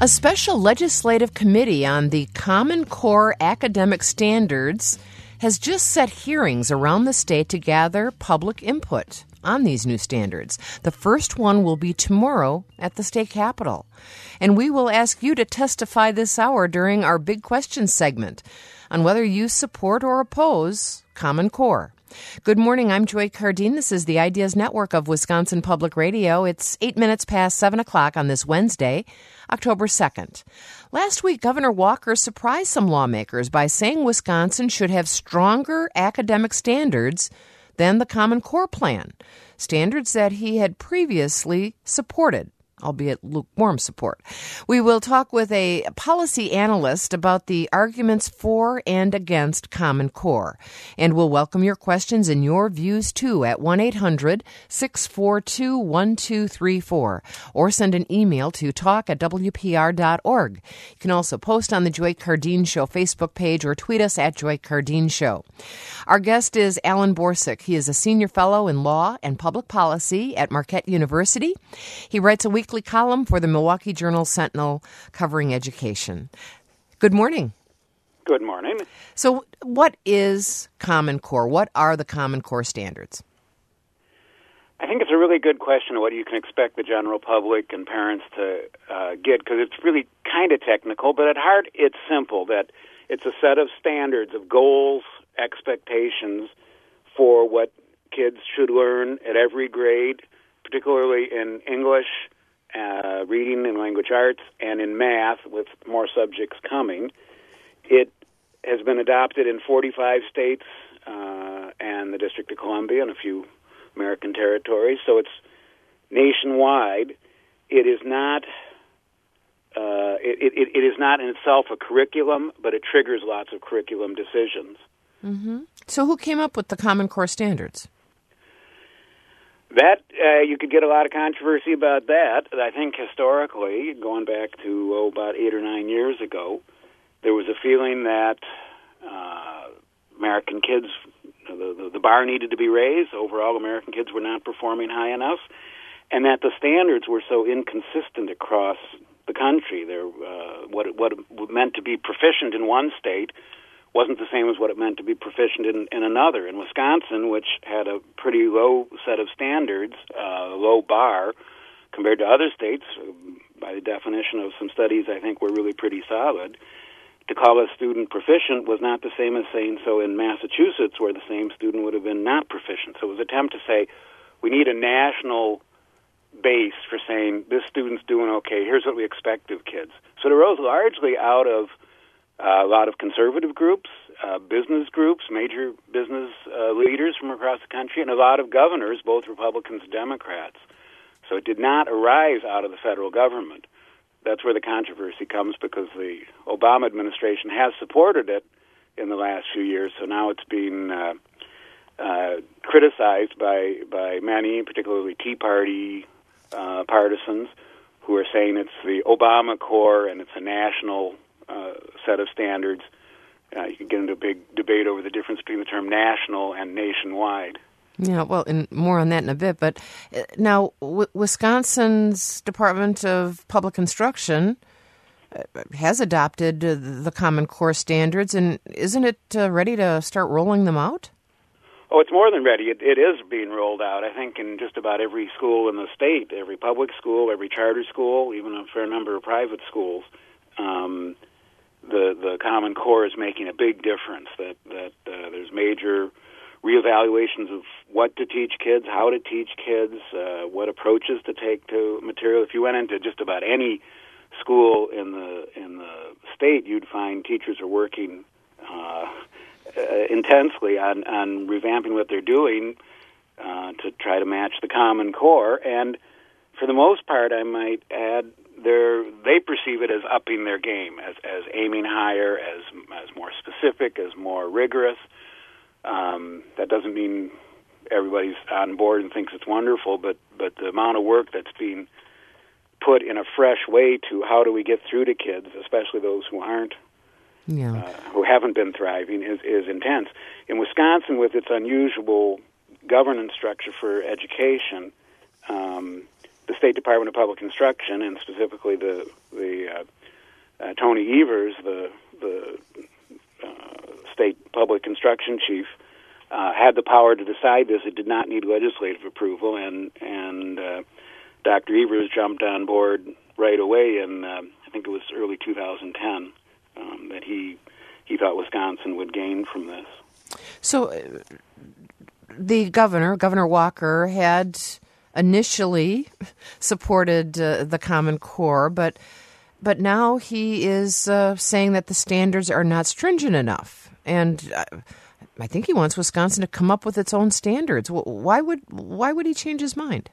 A special legislative committee on the Common Core academic standards has just set hearings around the state to gather public input on these new standards. The first one will be tomorrow at the state capitol. And we will ask you to testify this hour during our Big Questions segment on whether you support or oppose Common Core. Good morning, I'm Joy Cardine. This is the Ideas Network of Wisconsin Public Radio. It's 8 minutes past 7 o'clock on this Wednesday, October 2nd. Last week, Governor Walker surprised some lawmakers by saying Wisconsin should have stronger academic standards than the Common Core plan, standards that he had previously supported, albeit lukewarm support. We will talk with a policy analyst about the arguments for and against Common Core. And we'll welcome your questions and your views, too, at 1-800-642-1234. Or send an email to talk@wpr.org. You can also post on the Joy Cardine Show Facebook page or tweet us at Joy Cardine Show. Our guest is Alan Borsuk. He is a senior fellow in law and public policy at Marquette University. He writes a weekly column for the Milwaukee Journal-Sentinel covering education. Good morning. Good morning. So what is Common Core? What are the Common Core standards? I think it's a really good question of what you can expect the general public and parents to get, because it's really kind of technical, but at heart it's simple, that it's a set of standards of goals, expectations for what kids should learn at every grade, particularly in English, reading and language arts, and in math, with more subjects coming. It has been adopted in 45 states and the District of Columbia and a few American territories, so it's nationwide. It is not it is not in itself a curriculum, but it triggers lots of curriculum decisions. Mm-hmm. So who came up with the Common Core standards? That, you could get a lot of controversy about that. I think historically, going back to about 8 or 9 years ago, there was a feeling that American kids, the bar needed to be raised. Overall, American kids were not performing high enough, and that the standards were so inconsistent across the country. What it meant to be proficient in one state wasn't the same as what it meant to be proficient in another. In Wisconsin, which had a pretty low set of standards, low bar, compared to other states, by the definition of some studies I think were really pretty solid, to call a student proficient was not the same as saying so in Massachusetts, where the same student would have been not proficient. So it was an attempt to say, we need a national base for saying, this student's doing okay, here's what we expect of kids. So it arose largely out of a lot of conservative groups, business groups, major business leaders from across the country, and a lot of governors, both Republicans and Democrats. So it did not arise out of the federal government. That's where the controversy comes, because the Obama administration has supported it in the last few years, so now it's being criticized by many, particularly Tea Party partisans, who are saying it's the Obama Core and it's a national set of standards. You can get into a big debate over the difference between the term national and nationwide. Yeah, well, and more on that in a bit. But now, Wisconsin's Department of Public Instruction has adopted the Common Core standards, and isn't it ready to start rolling them out? Oh, it's more than ready. It is being rolled out, I think, in just about every school in the state, every public school, every charter school, even a fair number of private schools. The Common Core is making a big difference, that there's major reevaluations of what to teach kids, how to teach kids, what approaches to take to material. If you went into just about any school in the state, you'd find teachers are working intensely on revamping what they're doing to try to match the Common Core. And for the most part, I might add, they perceive it as upping their game, as aiming higher, as more specific, as more rigorous. That doesn't mean everybody's on board and thinks it's wonderful, but the amount of work that's being put in a fresh way to how do we get through to kids, especially those who aren't, who haven't been thriving, is intense. In Wisconsin, with its unusual governance structure for education, the State Department of Public Instruction, and specifically the Tony Evers, the state public instruction chief, had the power to decide this. It did not need legislative approval, and Dr. Evers jumped on board right away in I think it was early 2010 that he thought Wisconsin would gain from this. So the Governor Walker, had initially supported the Common Core, but now he is saying that the standards are not stringent enough, and I think he wants Wisconsin to come up with its own standards. Why would he change his mind?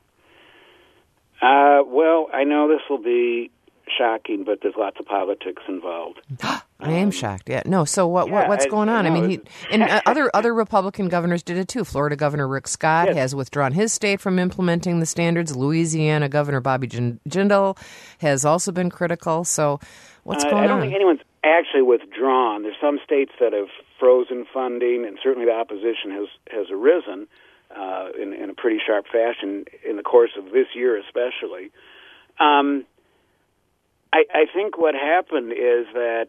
Well, I know this will be shocking, but there's lots of politics involved. I am shocked. Yeah, no. So what's going on? I mean, other Republican governors did it too. Florida Governor Rick Scott has withdrawn his state from implementing the standards. Louisiana Governor Bobby Jindal has also been critical. So what's going on? I don't think anyone's actually withdrawn. There's some states that have frozen funding, and certainly the opposition has arisen in a pretty sharp fashion in the course of this year, especially. I think what happened is that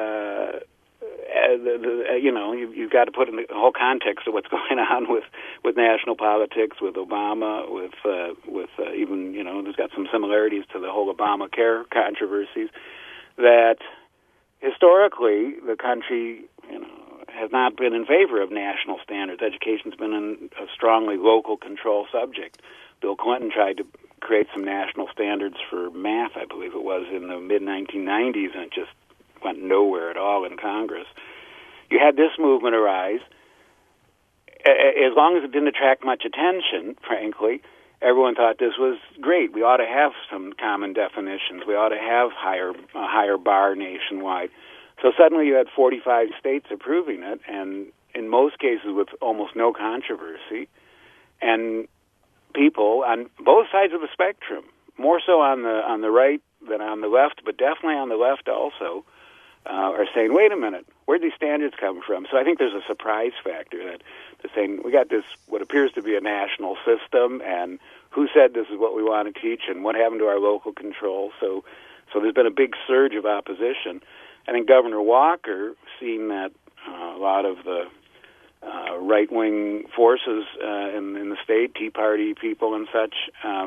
you've got to put in the whole context of what's going on with national politics, with Obama, with even there's got some similarities to the whole Obamacare controversies. That historically the country has not been in favor of national standards. Education's been a strongly local control subject. Bill Clinton tried to create some national standards for math, I believe it was, in the mid-1990s, and it just went nowhere at all in Congress. You had this movement arise. As long as it didn't attract much attention, frankly, everyone thought this was great. We ought to have some common definitions. We ought to have a higher bar nationwide. So suddenly you had 45 states approving it, and in most cases with almost no controversy. And people on both sides of the spectrum, more so on the right than on the left, but definitely on the left also, are saying, wait a minute, where'd these standards come from? So I think there's a surprise factor that they're saying, we got this, what appears to be a national system, and who said this is what we want to teach, and what happened to our local control? So there's been a big surge of opposition. I think Governor Walker, seeing that a lot of the right-wing forces in the state, Tea Party people and such,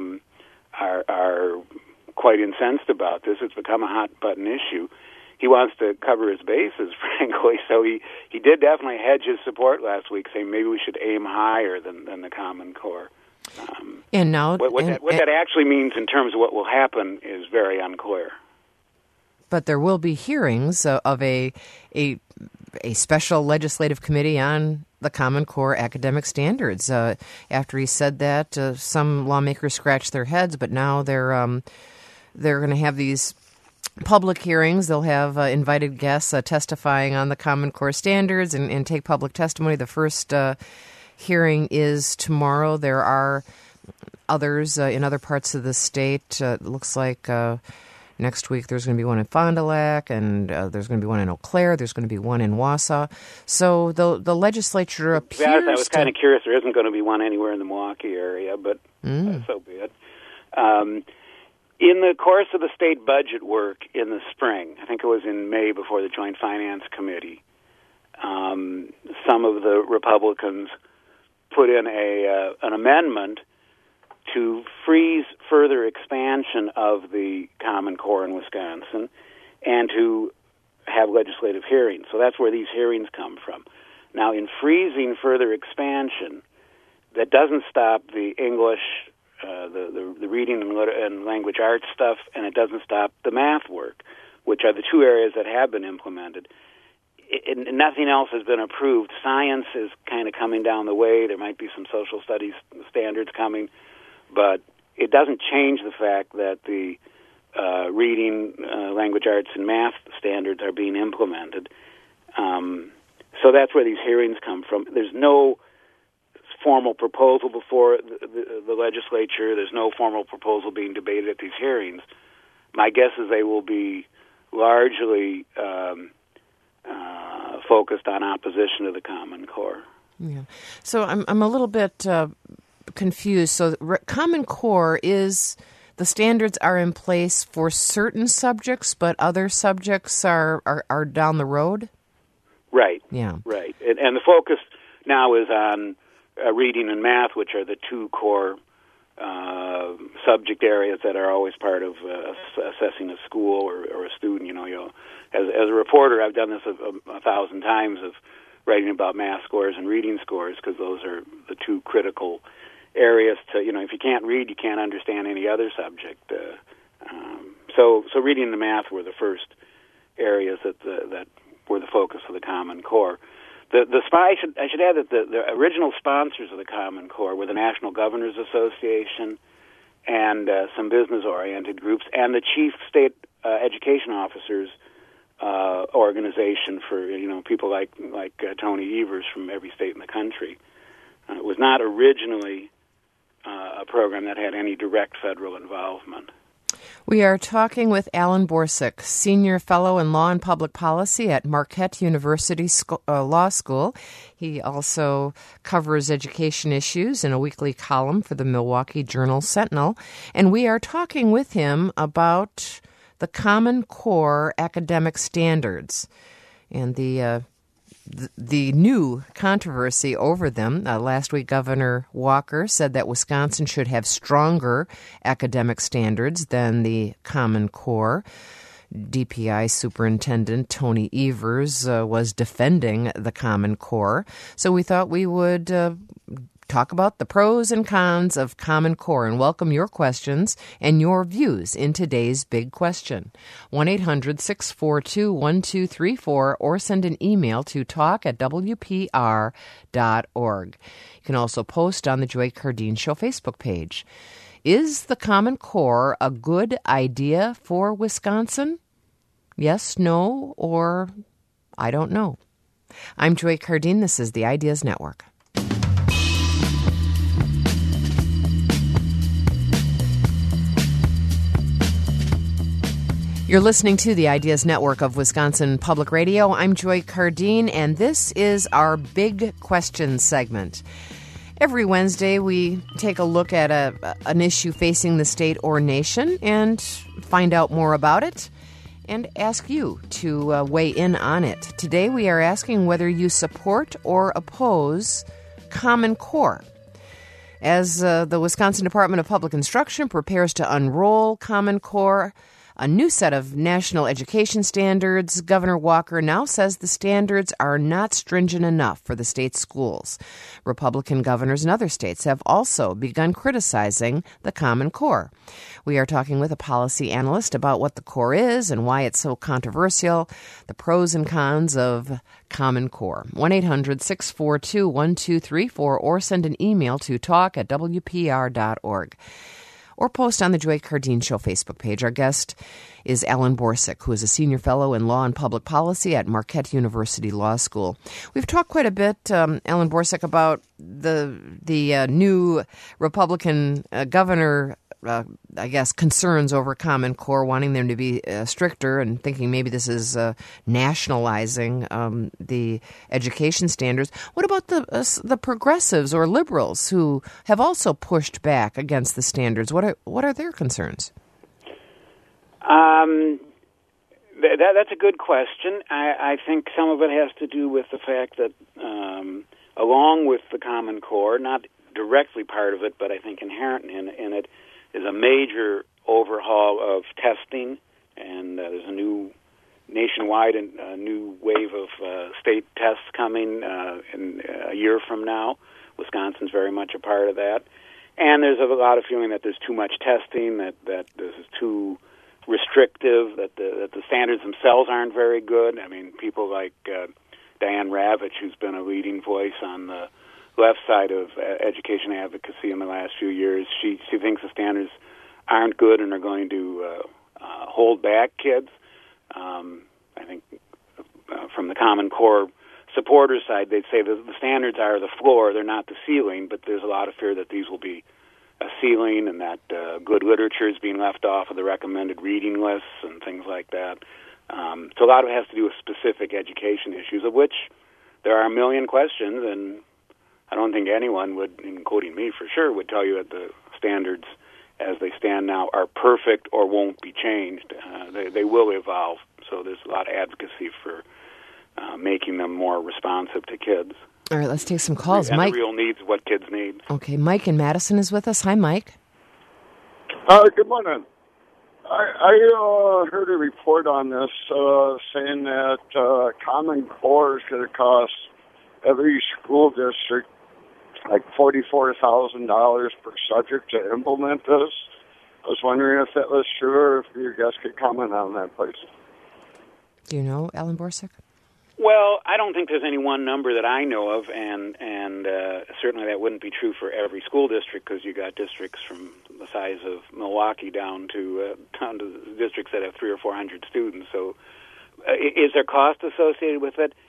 are quite incensed about this. It's become a hot-button issue. He wants to cover his bases, frankly, so he did definitely hedge his support last week, saying maybe we should aim higher than the Common Core. And now, what that actually means in terms of what will happen is very unclear. But there will be hearings of a special legislative committee on the Common Core academic standards. After he said that, some lawmakers scratched their heads, but now they're going to have these public hearings. They'll have invited guests testifying on the Common Core standards and take public testimony. The first hearing is tomorrow. There are others in other parts of the state. It looks like next week there's going to be one in Fond du Lac, and there's going to be one in Eau Claire. There's going to be one in Wausau. So the legislature appears I was kind of curious. There isn't going to be one anywhere in the Milwaukee area, but so be it. In the course of the state budget work in the spring, I think it was in May before the Joint Finance Committee, some of the Republicans put in an amendment to freeze further expansion of the Common Core in Wisconsin and to have legislative hearings. So that's where these hearings come from. Now, in freezing further expansion, that doesn't stop the English, the reading and language arts stuff, and it doesn't stop the math work, which are the two areas that have been implemented. Nothing else has been approved. Science is kind of coming down the way. There might be some social studies standards coming, but it doesn't change the fact that the reading, language arts, and math standards are being implemented. So that's where these hearings come from. There's no formal proposal before the legislature. There's no formal proposal being debated at these hearings. My guess is they will be largely focused on opposition to the Common Core. Yeah. So I'm a little bit confused. So Common Core is the standards are in place for certain subjects, but other subjects are down the road? Right. Yeah. Right. And the focus now is on reading and math, which are the two core subject areas that are always part of assessing a school or a student. As a reporter, I've done this a thousand times of writing about math scores and reading scores, because those are the two critical areas to, if you can't read, you can't understand any other subject. So reading and math were the first areas that were the focus of the Common Core. I should add that the original sponsors of the Common Core were the National Governors Association and some business-oriented groups, and the Chief State Education Officers organization for people like Tony Evers from every state in the country. It was not originally a program that had any direct federal involvement. We are talking with Alan Borsuk, Senior Fellow in Law and Public Policy at Marquette University Law School. He also covers education issues in a weekly column for the Milwaukee Journal-Sentinel. And we are talking with him about the Common Core academic standards and the new controversy over them. Last week, Governor Walker said that Wisconsin should have stronger academic standards than the Common Core. DPI Superintendent Tony Evers was defending the Common Core. So we thought we would talk about the pros and cons of Common Core and welcome your questions and your views in today's big question. 1-800-642-1234 or send an email to talk@wpr.org. You can also post on the Joy Cardeen Show Facebook page. Is the Common Core a good idea for Wisconsin? Yes, no, or I don't know. I'm Joy Cardeen. This is the Ideas Network. You're listening to the Ideas Network of Wisconsin Public Radio. I'm Joy Cardeen, and this is our Big Question segment. Every Wednesday, we take a look at an issue facing the state or nation and find out more about it and ask you to weigh in on it. Today, we are asking whether you support or oppose Common Core. As the Wisconsin Department of Public Instruction prepares to unroll Common Core, a new set of national education standards, Governor Walker now says the standards are not stringent enough for the state's schools. Republican governors in other states have also begun criticizing the Common Core. We are talking with a policy analyst about what the core is and why it's so controversial, the pros and cons of Common Core. 1-800-642-1234 or send an email to talk@wpr.org. Or post on the Joy Cardeen Show Facebook page. Our guest is Alan Borsuk, who is a senior fellow in law and public policy at Marquette University Law School. We've talked quite a bit, Alan Borsuk, about the new Republican governor, concerns over Common Core, wanting them to be stricter and thinking maybe this is nationalizing the education standards. What about the progressives or liberals who have also pushed back against the standards? What are their concerns? That's a good question. I think some of it has to do with the fact that along with the Common Core, not directly part of it, but I think inherent in it, is a major overhaul of testing, and there's a new nationwide and a new wave of state tests coming in a year from now. Wisconsin's very much a part of that. And there's a lot of feeling that there's too much testing, that this is too restrictive, that the standards themselves aren't very good. I mean, people like Diane Ravitch, who's been a leading voice on the left side of education advocacy in the last few years, she thinks the standards aren't good and are going to hold back kids. I think from the Common Core supporters' side, they'd say that the standards are the floor, they're not the ceiling, but there's a lot of fear that these will be a ceiling and that good literature is being left off of the recommended reading lists and things like that. So a lot of it has to do with specific education issues, of which there are a million questions, and I don't think anyone would, including me for sure, would tell you that the standards as they stand now are perfect or won't be changed. They will evolve, so there's a lot of advocacy for making them more responsive to kids. All right, let's take some calls. And Mike. the real needs of what kids need. Okay, Mike in Madison is with us. Hi, Mike. Good morning. I heard a report on this saying that Common Core is going to cost every school district like $44,000 per subject to implement this. I was wondering if that was true or if you guys could comment on that, please. Do you know, Alan Borsuk? Well, I don't think there's any one number that I know of, and certainly that wouldn't be true for every school district, because you got districts from the size of Milwaukee down to districts that have 300 or 400 students. So, is there cost associated with it?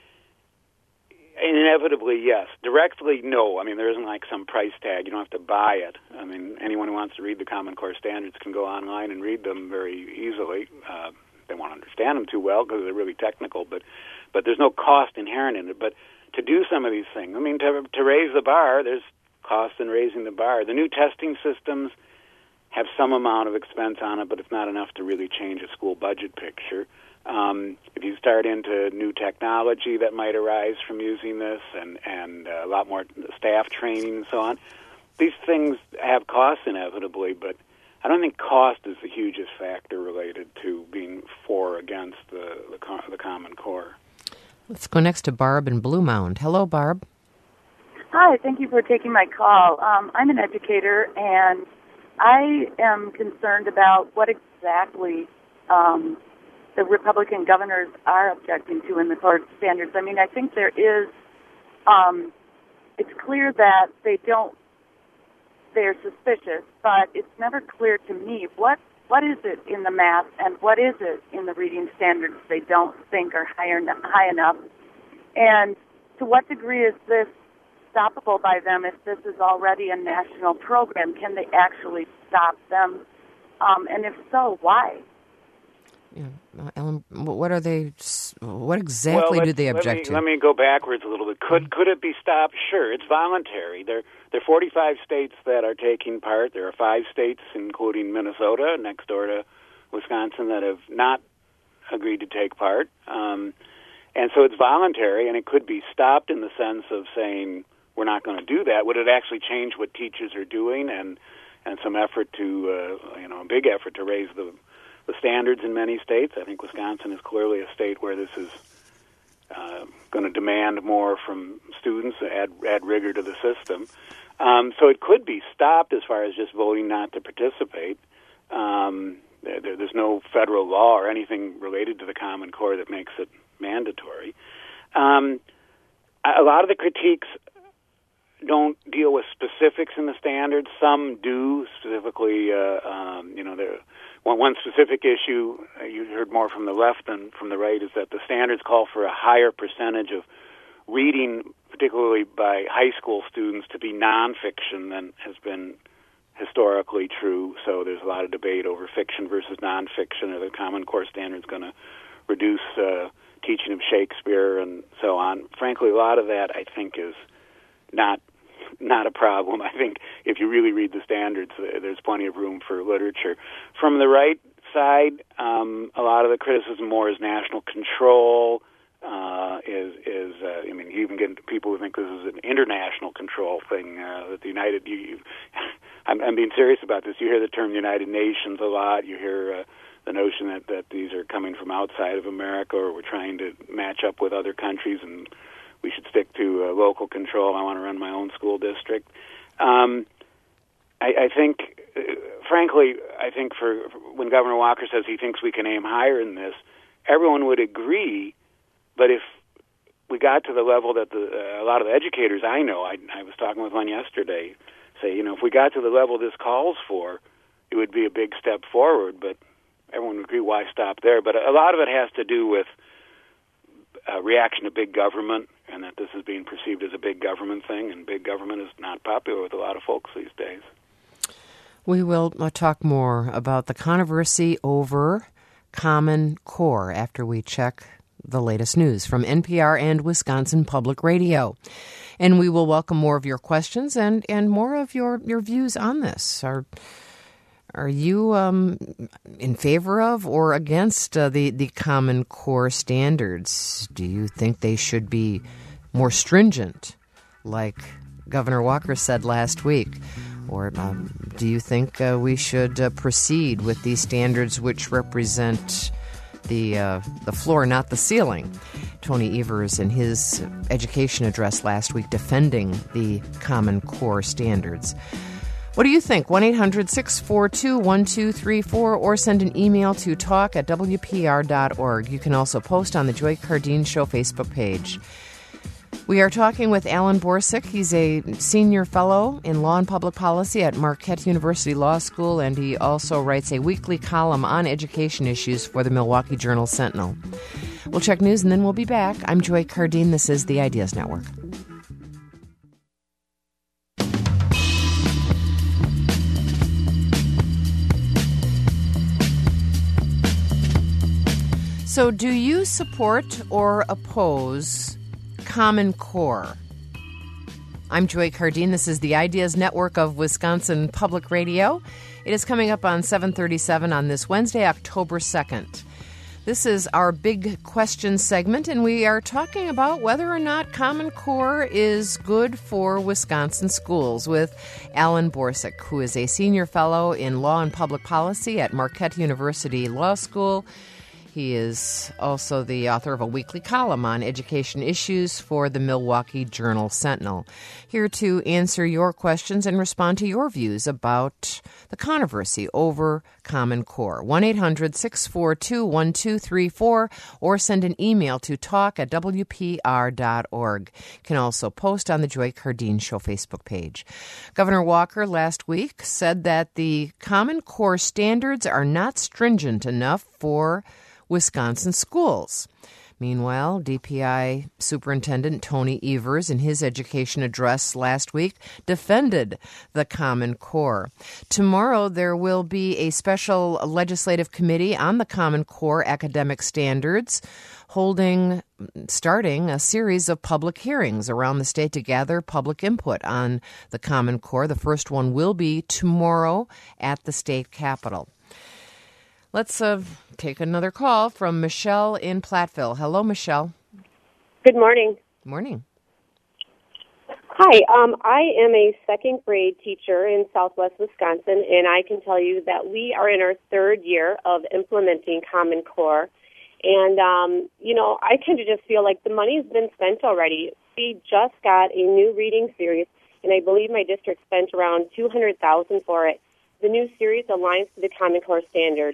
Inevitably, yes. Directly, no. I mean, there isn't like some price tag. You don't have to buy it. I mean, anyone who wants to read the Common Core standards can go online and read them very easily. They won't understand them too well because they're really technical, but there's no cost inherent in it. But to do some of these things, I mean, to raise the bar, there's cost in raising the bar. The new testing systems have some amount of expense on it, but it's not enough to really change a school budget picture. If you start into new technology that might arise from using this and a lot more staff training and so on, these things have costs inevitably, but I don't think cost is the hugest factor related to being for or against the Common Core. Let's go next to Barb in Blue Mound. Hello, Barb. Hi, thank you for taking my call. I'm an educator, and I am concerned about what exactly the Republican governors are objecting to in the core standards. I mean, I think there is, it's clear that they're suspicious, but it's never clear to me what is it in the math and what is it in the reading standards they don't think are high enough, and to what degree is this stoppable by them if this is already a national program? Can they actually stop them? And if so, why? Yeah, Ellen, what are they? What exactly do they object to? Let me go backwards a little bit. Could it be stopped? Sure, it's voluntary. There are 45 states that are taking part. There are 5 states, including Minnesota, next door to Wisconsin, that have not agreed to take part. And so it's voluntary, and it could be stopped in the sense of saying we're not going to do that. Would it actually change what teachers are doing and some effort to a big effort to raise the standards in many states? I think Wisconsin is clearly a state where this is going to demand more from students, add rigor to the system. So it could be stopped as far as just voting not to participate. There's no federal law or anything related to the Common Core that makes it mandatory. A lot of the critiques don't deal with specifics in the standards. Some do, specifically, one specific issue you heard more from the left than from the right is that the standards call for a higher percentage of reading, particularly by high school students, to be nonfiction than has been historically true. So there's a lot of debate over fiction versus nonfiction. Are the Common Core standards going to reduce teaching of Shakespeare and so on? Frankly, a lot of that, I think, is not a problem. I think if you really read the standards, there's plenty of room for literature. From the right side, a lot of the criticism more is national control. You even get people who think this is an international control thing. That the United, I'm being serious about this. You hear the term United Nations a lot. You hear the notion that these are coming from outside of America, or we're trying to match up with other countries, and we should stick to local control. I want to run my own school district. I think, frankly, for when Governor Walker says he thinks we can aim higher in this, everyone would agree. But if we got to the level that a lot of the educators I know, I was talking with one yesterday, say, if we got to the level this calls for, it would be a big step forward. But everyone would agree, why stop there? But a lot of it has to do with reaction to big government, and that this is being perceived as a big government thing, and big government is not popular with a lot of folks these days. We will talk more about the controversy over Common Core after we check the latest news from NPR and Wisconsin Public Radio. And we will welcome more of your questions and more of your views on this. Are you in favor of or against the Common Core standards? Do you think they should be more stringent, like Governor Walker said last week? Or do you think we should proceed with these standards which represent the floor, not the ceiling? Tony Evers, in his education address last week, defending the Common Core standards. What do you think? 1-800-642-1234 or send an email to talk@wpr.org. You can also post on the Joy Cardeen Show Facebook page. We are talking with Alan Borsuk. He's a senior fellow in law and public policy at Marquette University Law School, and he also writes a weekly column on education issues for the Milwaukee Journal-Sentinel. We'll check news and then we'll be back. I'm Joy Cardeen. This is the Ideas Network. So do you support or oppose Common Core? I'm Joy Cardeen. This is the Ideas Network of Wisconsin Public Radio. It is coming up on 7:37 on this Wednesday, October 2nd. This is our big question segment, and we are talking about whether or not Common Core is good for Wisconsin schools with Alan Borsuk, who is a senior fellow in law and public policy at Marquette University Law School. He is also the author of a weekly column on education issues for the Milwaukee Journal-Sentinel. Here to answer your questions and respond to your views about the controversy over Common Core. 1-800-642-1234 or send an email to talk@wpr.org. You can also post on the Joy Cardeen Show Facebook page. Governor Walker last week said that the Common Core standards are not stringent enough for Wisconsin schools. Meanwhile, DPI Superintendent Tony Evers, in his education address last week, defended the Common Core. Tomorrow, there will be a special legislative committee on the Common Core academic standards, starting a series of public hearings around the state to gather public input on the Common Core. The first one will be tomorrow at the state capitol. Let's take another call from Michelle in Platteville. Hello, Michelle. Good morning. Morning. Hi, I am a second grade teacher in Southwest Wisconsin, and I can tell you that we are in our third year of implementing Common Core. And, I kind of just feel like the money's been spent already. We just got a new reading series, and I believe my district spent around $200,000 for it. The new series aligns to the Common Core standards.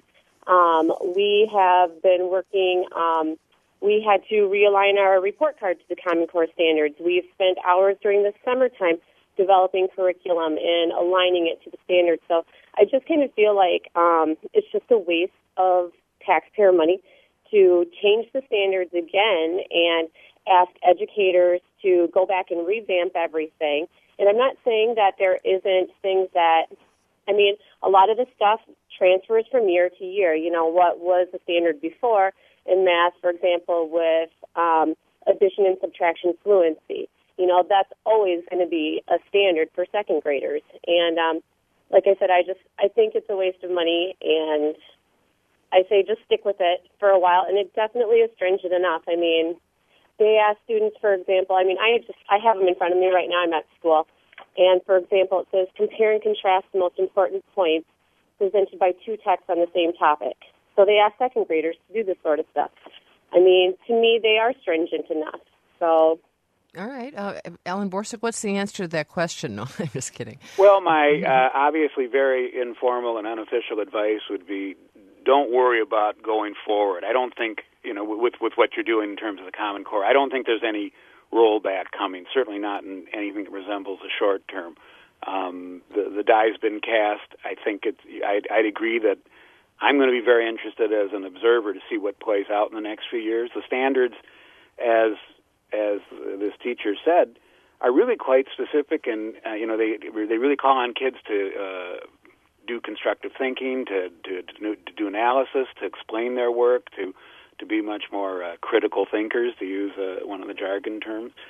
We have been working, we had to realign our report card to the Common Core standards. We've spent hours during the summertime developing curriculum and aligning it to the standards. So I just kind of feel like it's just a waste of taxpayer money to change the standards again and ask educators to go back and revamp everything. And I'm not saying that there isn't things that, a lot of the stuff transfers from year to year. What was the standard before in math, for example, with addition and subtraction fluency. That's always going to be a standard for second graders. And like I said, I think it's a waste of money, and I say just stick with it for a while. And it definitely is stringent enough. They ask students, for example, I have them in front of me right now. I'm at school. And, for example, it says compare and contrast the most important points presented by two texts on the same topic. So they ask second graders to do this sort of stuff. To me, they are stringent enough. So, all right. Alan Borsuk, what's the answer to that question? No, I'm just kidding. Well, my obviously very informal and unofficial advice would be don't worry about going forward. I don't think, with what you're doing in terms of the Common Core, I don't think there's any rollback coming, certainly not in anything that resembles a short term. The die's been cast. I think I'd agree that I'm going to be very interested as an observer to see what plays out in the next few years. The standards, as this teacher said, are really quite specific, and they really call on kids to do constructive thinking, to do analysis, to explain their work, to be much more critical thinkers, to use one of the jargon terms.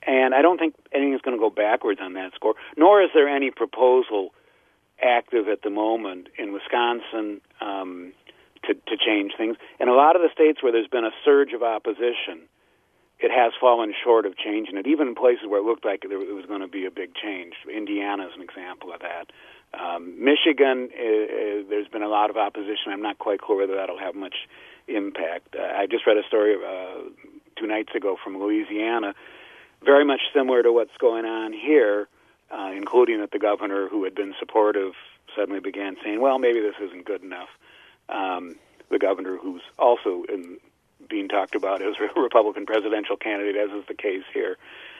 And I don't think anything is going to go backwards on that score, nor is there any proposal active at the moment in Wisconsin to change things. In a lot of the states where there's been a surge of opposition, it has fallen short of changing it, even in places where it looked like it was going to be a big change. Indiana is an example of that. Michigan, there's been a lot of opposition. I'm not quite clear whether that'll have much impact. I just read a story 2 nights ago from Louisiana, very much similar to what's going on here, including that the governor, who had been supportive, suddenly began saying, well, maybe this isn't good enough. The governor, who's also being talked about as a Republican presidential candidate, as is the case here.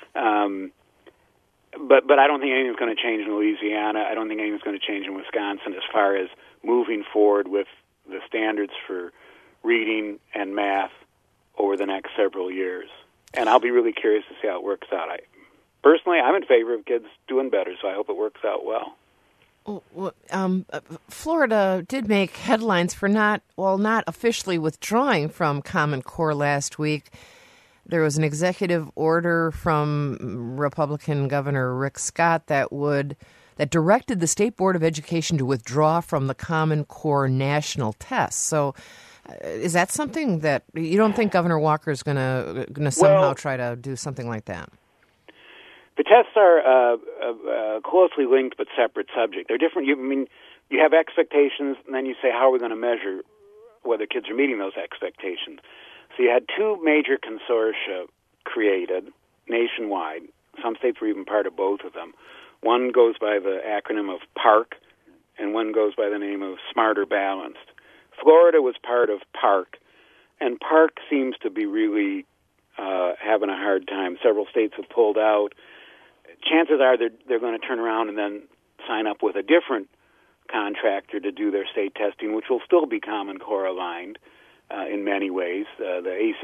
But I don't think anything's going to change in Louisiana. I don't think anything's going to change in Wisconsin as far as moving forward with the standards for reading and math over the next several years. And I'll be really curious to see how it works out. Personally, I'm in favor of kids doing better, so I hope it works out well. Florida did make headlines for not officially withdrawing from Common Core last week. There was an executive order from Republican Governor Rick Scott that directed the State Board of Education to withdraw from the Common Core national test. So, is that something that you don't think Governor Walker is going to somehow try to do something like that? The tests are closely linked but separate subject. They're different. You have expectations, and then you say, how are we going to measure whether kids are meeting those expectations? So you had 2 major consortia created nationwide. Some states were even part of both of them. One goes by the acronym of PARCC, and one goes by the name of Smarter Balanced. Florida was part of PARCC, and PARCC seems to be really having a hard time. Several states have pulled out. Chances are they're going to turn around and then sign up with a different contractor to do their state testing, which will still be Common Core aligned in many ways. The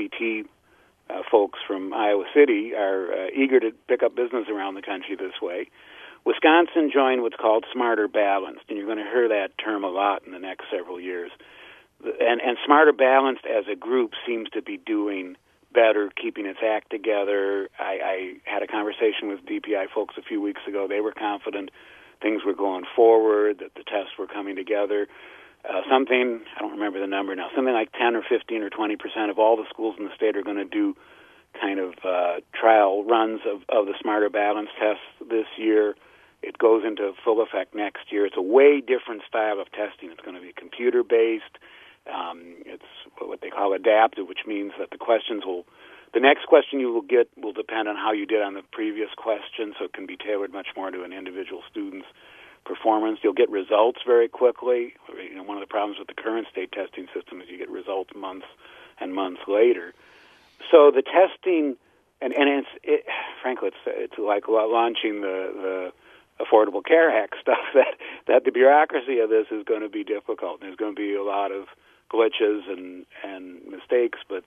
ACT folks from Iowa City are eager to pick up business around the country this way. Wisconsin joined what's called Smarter Balanced, and you're going to hear that term a lot in the next several years. And Smarter Balanced as a group seems to be doing better, keeping its act together. I had a conversation with DPI folks a few weeks ago. They were confident things were going forward, that the tests were coming together. Something, I don't remember the number now, something like 10 or 15 or 20% of all the schools in the state are going to do kind of trial runs of the Smarter Balance tests this year. It goes into full effect next year. It's a way different style of testing. It's going to be computer-based. It's what they call adaptive, which means that the next question you will get will depend on how you did on the previous question, so it can be tailored much more to an individual student's performance. You'll get results very quickly. One of the problems with the current state testing system is you get results months and months later. So the testing, frankly, it's like launching the Affordable Care Act stuff. That the bureaucracy of this is going to be difficult. There's going to be a lot of glitches and mistakes, but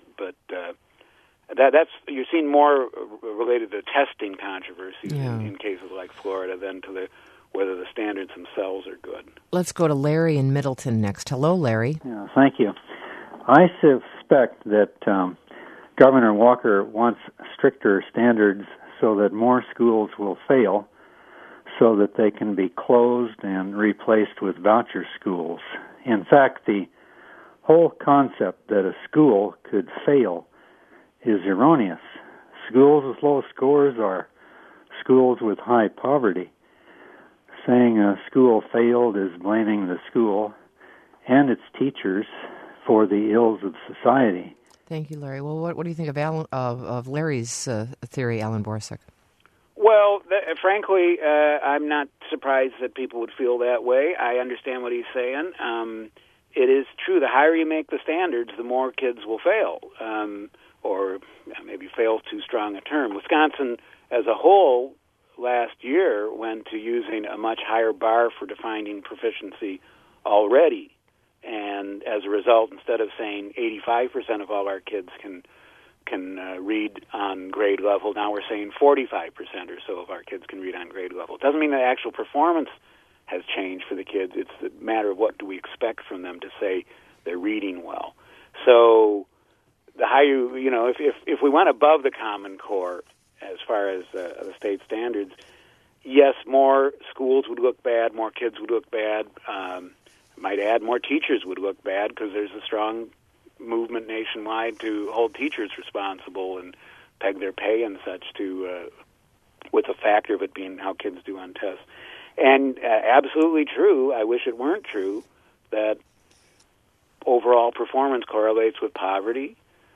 that's you're seeing more related to testing controversies in cases like Florida than to whether the standards themselves are good. Let's go to Larry in Middleton next. Hello, Larry. Yeah, thank you. I suspect that Governor Walker wants stricter standards so that more schools will fail, so that they can be closed and replaced with voucher schools. In fact, the whole concept that a school could fail is erroneous. Schools with low scores are schools with high poverty. Saying a school failed is blaming the school and its teachers for the ills of society. Thank you, Larry. Well, what do you think of Larry's theory, Alan Borsuk? Well, frankly, I'm not surprised that people would feel that way. I understand what he's saying. It is true, the higher you make the standards, the more kids will fail, or maybe fail is too strong a term. Wisconsin, as a whole, last year went to using a much higher bar for defining proficiency already. And as a result, instead of saying 85% of all our kids can read on grade level, now we're saying 45% or so of our kids can read on grade level. It doesn't mean that actual performance has changed for the kids. It's a matter of what do we expect from them to say they're reading well. So the higher, if we went above the Common Core as far as the state standards, yes, more schools would look bad, more kids would look bad. Might add more teachers would look bad because there's a strong movement nationwide to hold teachers responsible and peg their pay and such to with a factor of it being how kids do on tests. And absolutely true, I wish it weren't true, that overall performance correlates with poverty.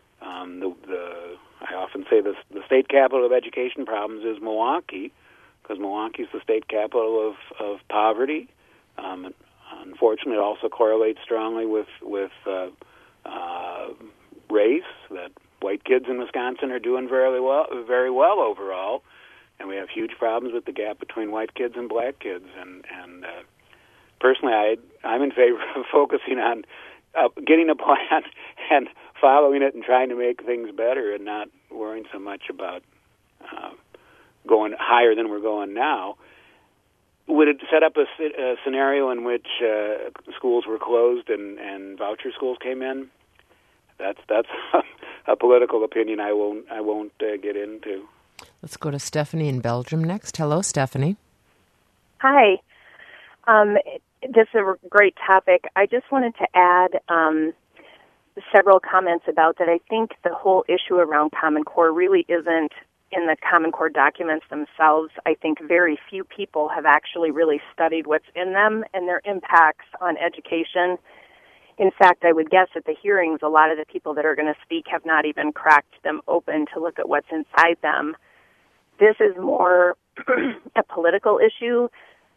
I often say the state capital of education problems is Milwaukee, because Milwaukee is the state capital of poverty. Unfortunately, it also correlates strongly with race. That white kids in Wisconsin are doing very well overall, and we have huge problems with the gap between white kids and black kids. And personally, I'm in favor of focusing on getting a plan and following it and trying to make things better, and not worrying so much about going higher than we're going now. Would it set up a scenario in which schools were closed and voucher schools came in? That's a political opinion I won't get into. Let's go to Stephanie in Belgium next. Hello, Stephanie. Hi. This is a great topic. I just wanted to add several comments about that. I think the whole issue around Common Core really isn't in the Common Core documents themselves. I think very few people have actually really studied what's in them and their impacts on education. In fact, I would guess at the hearings, a lot of the people that are going to speak have not even cracked them open to look at what's inside them. This is more a political issue,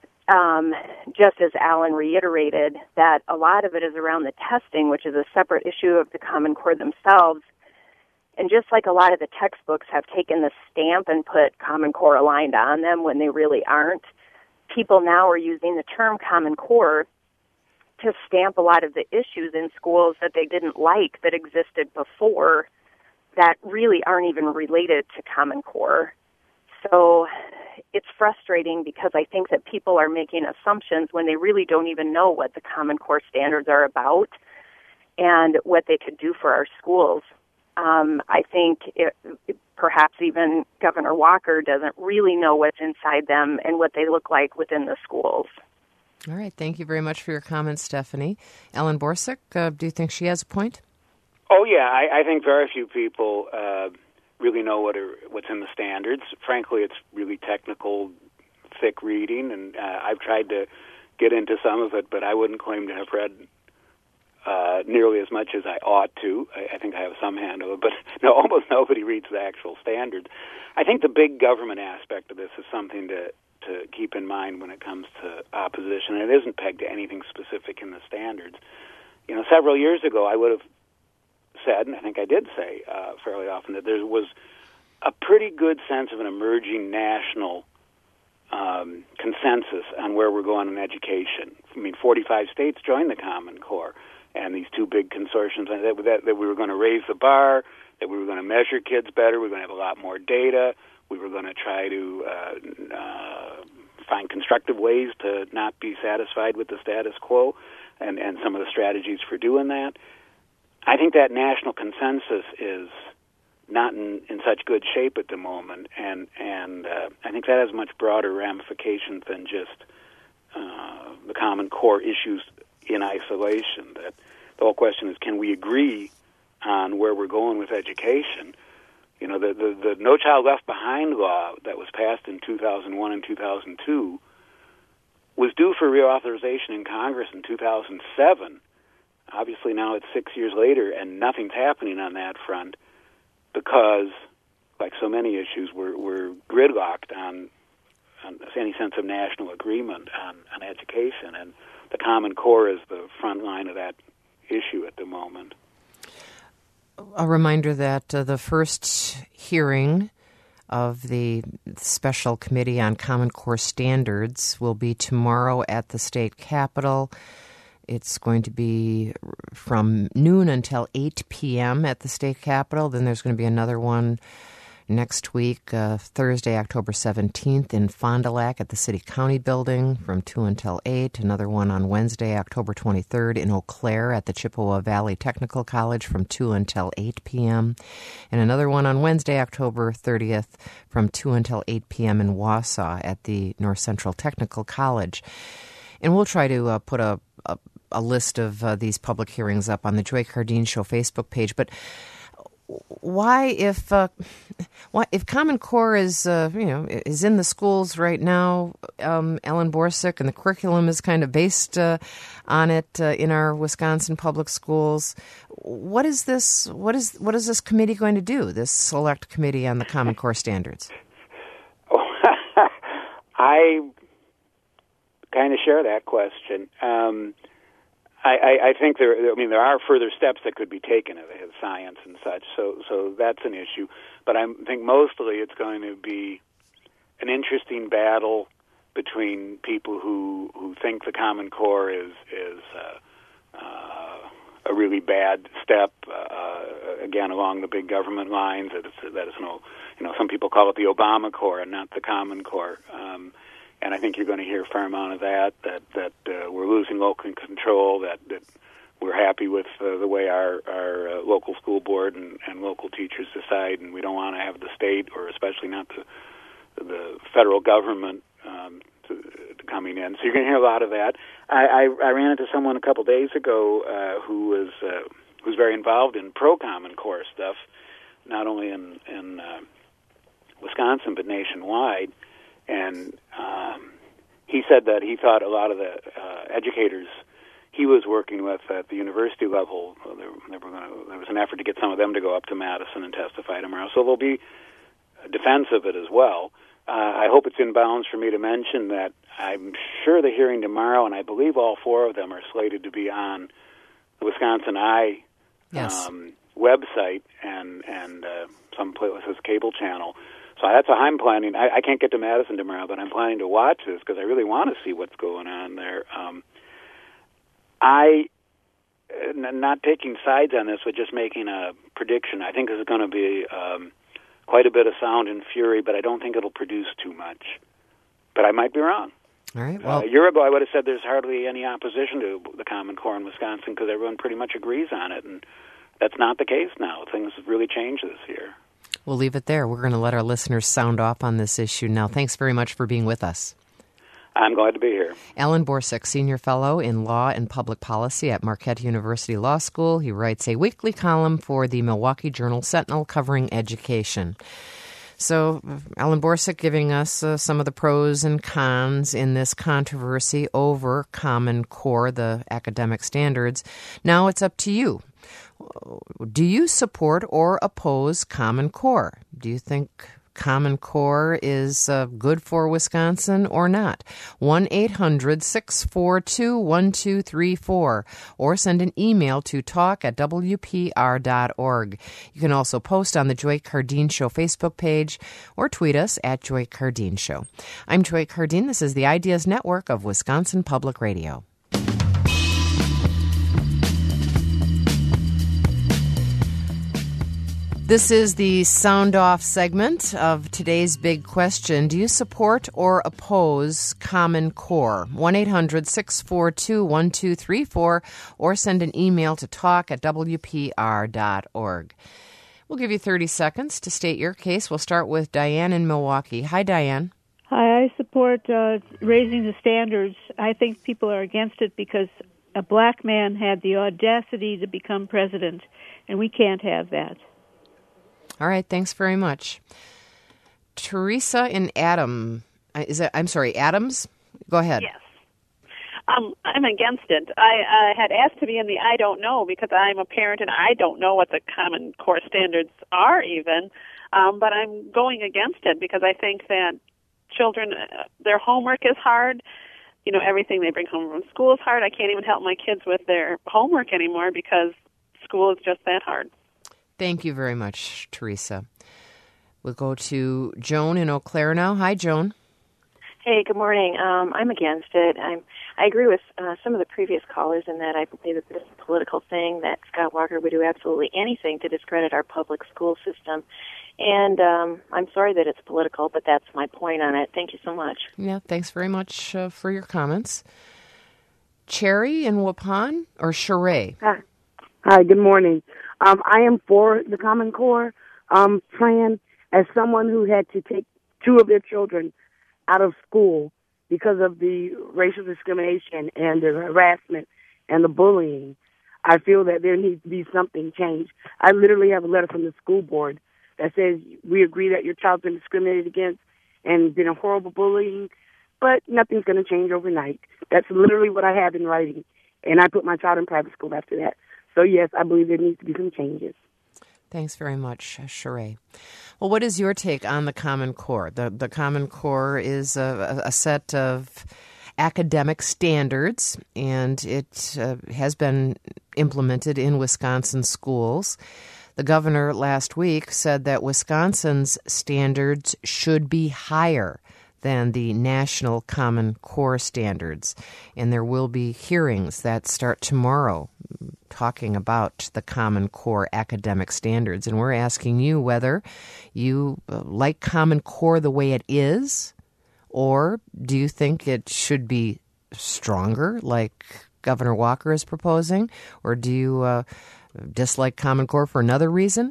just as Alan reiterated, that a lot of it is around the testing, which is a separate issue of the Common Core themselves. And just like a lot of the textbooks have taken the stamp and put Common Core aligned on them when they really aren't, people now are using the term Common Core to stamp a lot of the issues in schools that they didn't like that existed before that really aren't even related to Common Core. So it's frustrating because I think that people are making assumptions when they really don't even know what the Common Core standards are about and what they could do for our schools. I think perhaps even Governor Walker doesn't really know what's inside them and what they look like within the schools. All right. Thank you very much for your comments, Stephanie. Ellen Borsuk, do you think she has a point? Oh, yeah. I think very few people really know what's in the standards. Frankly, it's really technical, thick reading, and I've tried to get into some of it, but I wouldn't claim to have read nearly as much as I ought to. I think I have some handle, but no, almost nobody reads the actual standards. I think the big government aspect of this is something to keep in mind when it comes to opposition, and it isn't pegged to anything specific in the standards. You know, several years ago, I would have said, and I think I did say fairly often, that there was a pretty good sense of an emerging national consensus on where we're going in education. I mean, 45 states joined the Common Core, and these two big consortiums, that we were going to raise the bar, that we were going to measure kids better, we were going to have a lot more data, we were going to try to find constructive ways to not be satisfied with the status quo, and some of the strategies for doing that. I think that national consensus is not in such good shape at the moment, and I think that has much broader ramifications than just the Common Core issues in isolation. That the whole question is, can we agree on where we're going with education? You know, the No Child Left Behind law that was passed in 2001 and 2002 was due for reauthorization in Congress in 2007. Obviously, now it's 6 years later, and nothing's happening on that front because, like so many issues, we're gridlocked on any sense of national agreement on education, and the Common Core is the front line of that issue at the moment. A reminder that the first hearing of the Special Committee on Common Core Standards will be tomorrow at the state capitol. It's going to be from noon until 8 p.m. at the state capitol. Then there's going to be another one Next week, Thursday, October 17th in Fond du Lac at the City County Building from 2 until 8. Another one on Wednesday, October 23rd in Eau Claire at the Chippewa Valley Technical College from 2 until 8 p.m. And another one on Wednesday, October 30th from 2 until 8 p.m. in Wausau at the North Central Technical College. And we'll try to put a list of these public hearings up on the Joy Cardeen Show Facebook page. But why, if Common Core is is in the schools right now, Ellen Borsuk, and the curriculum is kind of based on it in our Wisconsin public schools, what is this? What is this committee going to do? This select committee on the Common Core standards? I kind of share that question. I think there are further steps that could be taken of science and such, so that's an issue. But I think mostly it's going to be an interesting battle between people who think the Common Core is a really bad step, again along the big government lines. That is some people call it the Obama Core and not the Common Core. And I think you're going to hear a fair amount of that we're losing local control, that we're happy with the way our local school board and local teachers decide, and we don't want to have the state, or especially not the federal government, to coming in. So you're going to hear a lot of that. I ran into someone a couple days ago who's very involved in pro-Common Core stuff, not only in Wisconsin but nationwide. And he said that he thought a lot of the educators he was working with at the university level, there was an effort to get some of them to go up to Madison and testify tomorrow. So there'll be a defense of it as well. I hope it's in bounds for me to mention that I'm sure the hearing tomorrow, and I believe all four of them are slated to be on the Wisconsin Eye website and some places cable channel. So that's what I'm planning. I can't get to Madison tomorrow, but I'm planning to watch this because I really want to see what's going on there. Not taking sides on this, but just making a prediction. I think this is going to be quite a bit of sound and fury, but I don't think it'll produce too much. But I might be wrong. All right. Well, a year ago, I would have said there's hardly any opposition to the Common Core in Wisconsin because everyone pretty much agrees on it, and that's not the case now. Things have really changed this year. We'll leave it there. We're going to let our listeners sound off on this issue now. Thanks very much for being with us. I'm glad to be here. Alan Borsuk, Senior Fellow in Law and Public Policy at Marquette University Law School. He writes a weekly column for the Milwaukee Journal-Sentinel covering education. So, Alan Borsuk giving us some of the pros and cons in this controversy over Common Core, the academic standards. Now it's up to you. Do you support or oppose Common Core? Do you think Common Core is good for Wisconsin or not? 1-800-642-1234 or send an email to talk@wpr.org. You can also post on the Joy Cardeen Show Facebook page or tweet us at Joy Cardeen Show. I'm Joy Cardeen. This is the Ideas Network of Wisconsin Public Radio. This is the Sound Off segment of today's big question. Do you support or oppose Common Core? 1-800-642-1234 or send an email to talk@wpr.org. We'll give you 30 seconds to state your case. We'll start with Diane in Milwaukee. Hi, Diane. Hi, I support raising the standards. I think people are against it because a black man had the audacity to become president, and we can't have that. All right, thanks very much. Teresa in Adams. Go ahead. Yes. I'm against it. I had asked to be in the I don't know because I'm a parent and I don't know what the Common Core standards are even, but I'm going against it because I think that children, their homework is hard. You know, everything they bring home from school is hard. I can't even help my kids with their homework anymore because school is just that hard. Thank you very much, Teresa. We'll go to Joan in Eau Claire now. Hi, Joan. Hey, good morning. I'm against it. I agree with some of the previous callers in that I believe that this is a political thing, that Scott Walker would do absolutely anything to discredit our public school system. And I'm sorry that it's political, but that's my point on it. Thank you so much. Yeah, thanks very much for your comments. Cherry in Waupun or Sheree? Hi, good morning. I am for the Common Core plan as someone who had to take two of their children out of school because of the racial discrimination and the harassment and the bullying. I feel that there needs to be something changed. I literally have a letter from the school board that says we agree that your child's been discriminated against and been a horrible bullying, but nothing's going to change overnight. That's literally what I have in writing, and I put my child in private school after that. So, yes, I believe there needs to be some changes. Thanks very much, Sheree. Well, what is your take on the Common Core? The Common Core is a set of academic standards, and it has been implemented in Wisconsin schools. The governor last week said that Wisconsin's standards should be higher than the national Common Core standards, and there will be hearings that start tomorrow talking about the Common Core academic standards. And we're asking you whether you like Common Core the way it is, or do you think it should be stronger like Governor Walker is proposing, or do you dislike Common Core for another reason?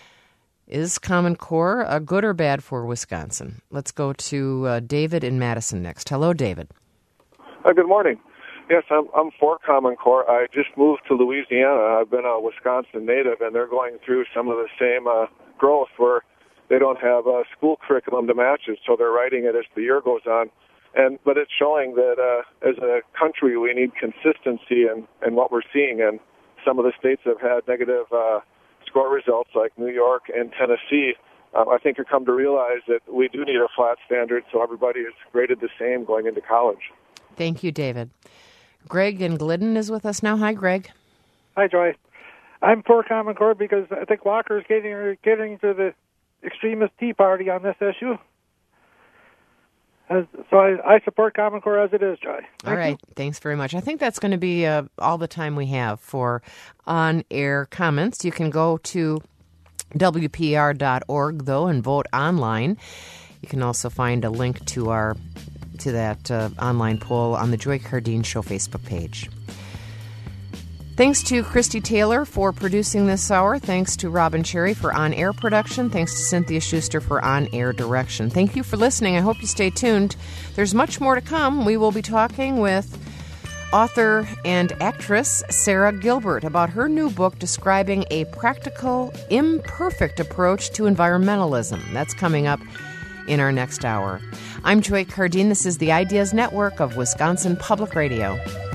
Is Common Core good or bad for Wisconsin? Let's go to David in Madison next. Hello, David. Good morning. Yes, I'm for Common Core. I just moved to Louisiana. I've been a Wisconsin native, and they're going through some of the same growth where they don't have a school curriculum to match it, so they're writing it as the year goes on. But it's showing that as a country we need consistency in what we're seeing, and some of the states have had negative score results like New York and Tennessee. I think you've come to realize that we do need a flat standard so everybody is graded the same going into college. Thank you, David. Greg in Glidden is with us now. Hi, Greg. Hi, Joy. I'm for Common Core because I think Walker's getting to the extremist Tea Party on this issue. So I support Common Core as it is, Joy. All right. Thanks very much. I think that's going to be all the time we have for on-air comments. You can go to WPR.org, though, and vote online. You can also find a link to that online poll on the Joy Cardine Show Facebook page. Thanks to Christy Taylor for producing this hour. Thanks to Robin Cherry for on-air production. Thanks to Cynthia Schuster for on-air direction. Thank you for listening. I hope you stay tuned. There's much more to come. We will be talking with author and actress Sarah Gilbert about her new book describing a practical, imperfect approach to environmentalism. That's coming up in our next hour. I'm Joy Cardine. This is the Ideas Network of Wisconsin Public Radio.